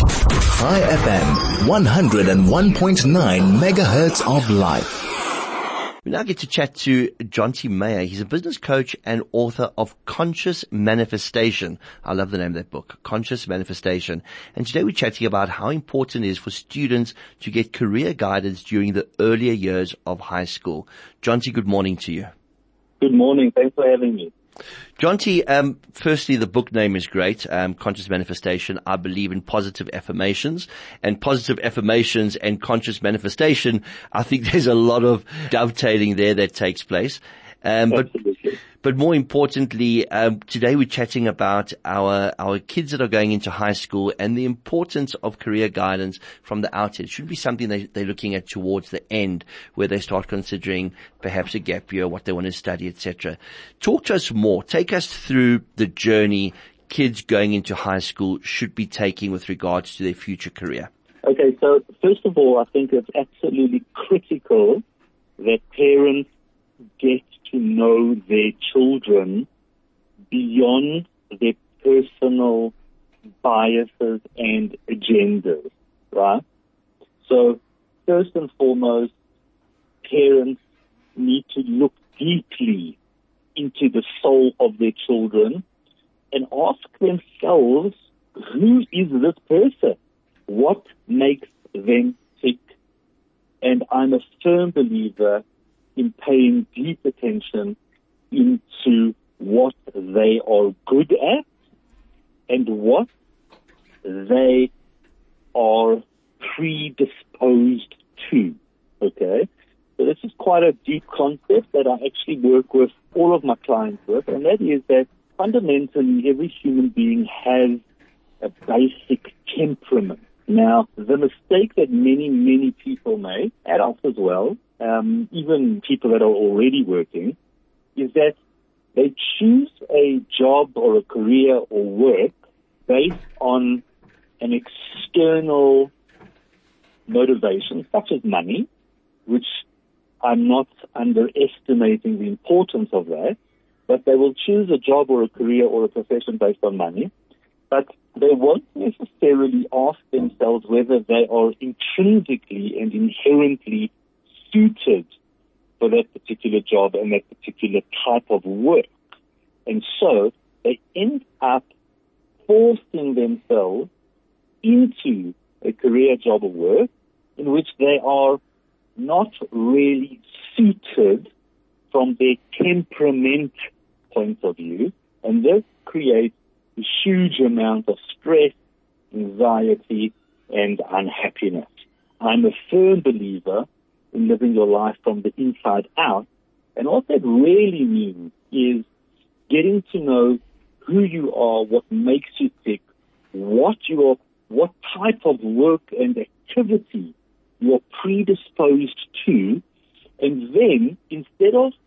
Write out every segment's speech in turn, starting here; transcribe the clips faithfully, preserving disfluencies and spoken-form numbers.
High F M, one oh one point nine megahertz of life. We now get to chat to Jonty Meyer. He's a business coach and author of Conscious Manifestation. I love the name of that book, Conscious Manifestation. And today we're chatting about how important it is for students to get career guidance during the earlier years of high school. Jonty, good morning to you. Good morning. Thanks for having me. Jonty, um, firstly, the book name is great, um, Conscious Manifestation. I believe in positive affirmations, and positive affirmations and conscious manifestation. I think there's a lot of dovetailing there that takes place. Um, but, but more importantly, um, today we're chatting about our, our kids that are going into high school and the importance of career guidance from the outset. It should be something they, they're looking at towards the end, where they start considering perhaps a gap year, what they want to study, et cetera. Talk to us more. Take us through the journey kids going into high school should be taking with regards to their future career. Okay, so first of all, I think it's absolutely critical that parents get to know their children beyond their personal biases and agendas, right? So first and foremost, parents need to look deeply into the soul of their children and ask themselves, who is this person? What makes them tick? And I'm a firm believer in paying deep attention into what they are good at and what they are predisposed to, okay? So this is quite a deep concept that I actually work with all of my clients with, and that is that fundamentally every human being has a basic temperament. Now, the mistake that many, many people make, adults as well, um, even people that are already working, is that they choose a job or a career or work based on an external motivation, such as money, which I'm not underestimating the importance of that, but they will choose a job or a career or a profession based on money, but they won't necessarily ask themselves whether they are intrinsically and inherently suited for that particular job and that particular type of work. And so they end up forcing themselves into a career, job, or work in which they are not really suited from their temperament point of view, and this creates a huge amount of stress, anxiety, and unhappiness. I'm a firm believer in living your life from the inside out, and what that really means is getting to know who you are, what makes you tick, what you are, what type of work and activity you are predisposed to, and then instead of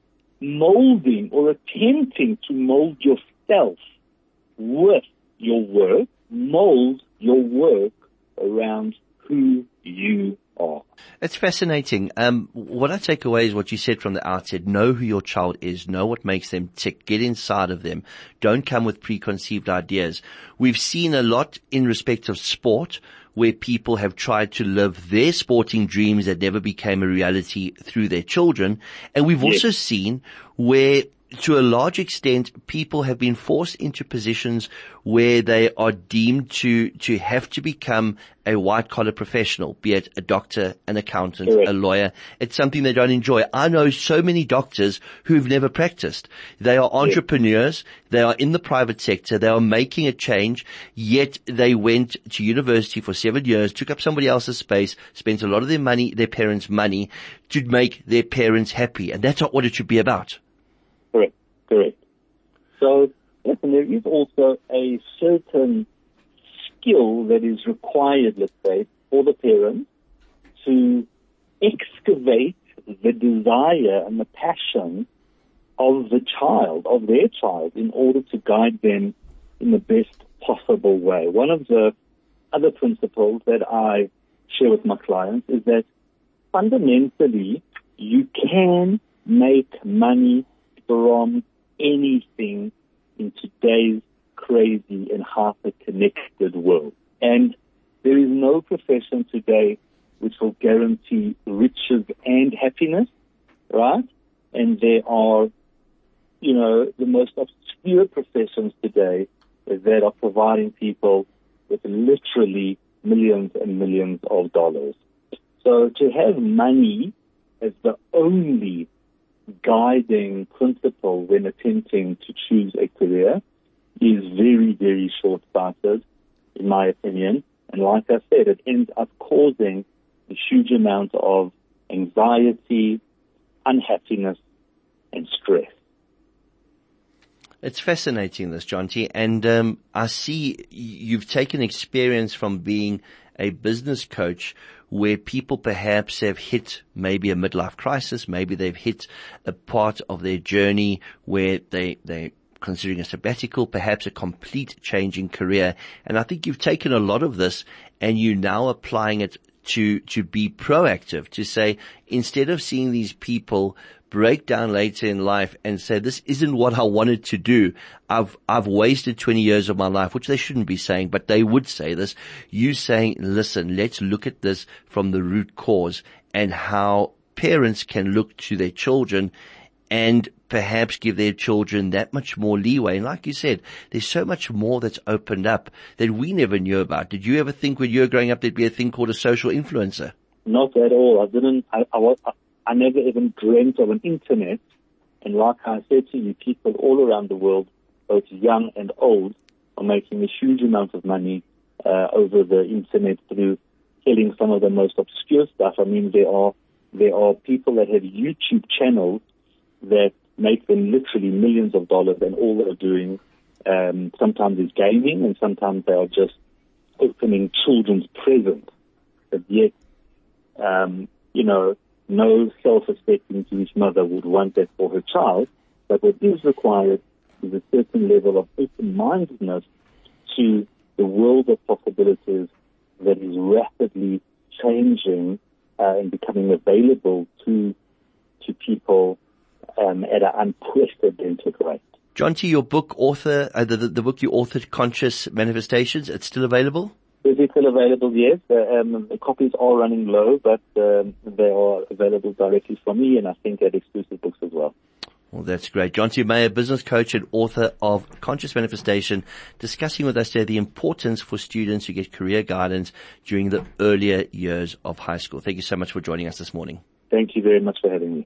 molding or attempting to mold yourself with your work, mold your work around who you are. It's fascinating. Um, what I take away is what you said from the outset. Know who your child is. Know what makes them tick. Get inside of them. Don't come with preconceived ideas. We've seen a lot in respect of sport, where people have tried to live their sporting dreams that never became a reality through their children. And we've Yes. also seen where, to a large extent, people have been forced into positions where they are deemed to, to have to become a white-collar professional, be it a doctor, an accountant, Correct. a lawyer. It's something they don't enjoy. I know so many doctors who've never practiced. They are entrepreneurs. They are in the private sector. They are making a change, yet they went to university for seven years, took up somebody else's space, spent a lot of their money, their parents' money, to make their parents happy. And that's not what it should be about. Correct, correct. So, listen, there is also a certain skill that is required, let's say, for the parent to excavate the desire and the passion of the child, of their child, in order to guide them in the best possible way. One of the other principles that I share with my clients is that fundamentally you can make money from anything in today's crazy and hyper-connected world. And there is no profession today which will guarantee riches and happiness, right? And there are, you know, the most obscure professions today that are providing people with literally millions and millions of dollars. So to have money as the only guiding principle when attempting to choose a career is very, very short-sighted, in my opinion. And like I said, it ends up causing a huge amount of anxiety, unhappiness, and stress. It's fascinating, this, Jonty, and um, I see you've taken experience from being a business coach where people perhaps have hit maybe a midlife crisis, maybe they've hit a part of their journey where they, they're considering a sabbatical, perhaps a complete change in career. And I think you've taken a lot of this and you're now applying it to, to be proactive, to say, instead of seeing these people break down later in life and say, this isn't what I wanted to do. I've, I've wasted twenty years of my life, which they shouldn't be saying, but they would say this. You saying, listen, let's look at this from the root cause and how parents can look to their children and perhaps give their children that much more leeway. And like you said, there's so much more that's opened up that we never knew about. Did you ever think when you were growing up there'd be a thing called a social influencer? Not at all. I didn't, I, I was, I, I never even dreamt of an internet. And like I said to you, people all around the world, both young and old, are making a huge amount of money uh, over the internet through selling some of the most obscure stuff. I mean, there are there are people that have YouTube channels that make them literally millions of dollars, and all they're doing um, sometimes is gaming, and sometimes they are just opening children's presents. But yet, um, you know, no self-respecting Jewish mother would want that for her child. But what is required is a certain level of open-mindedness to the world of possibilities that is rapidly changing uh, and becoming available to to people um, at an unprecedented rate. Jonty, your book author, uh, the, the, the book you authored, Conscious Manifestations, it's still available? Is it still available? Yes. Uh, um, the copies are running low, but um, they are available directly from me, and I think at Exclusive Books as well. Well, that's great. Jonty Meyer, business coach and author of Conscious Manifestation, discussing with us today the importance for students who get career guidance during the earlier years of high school. Thank you so much for joining us this morning. Thank you very much for having me.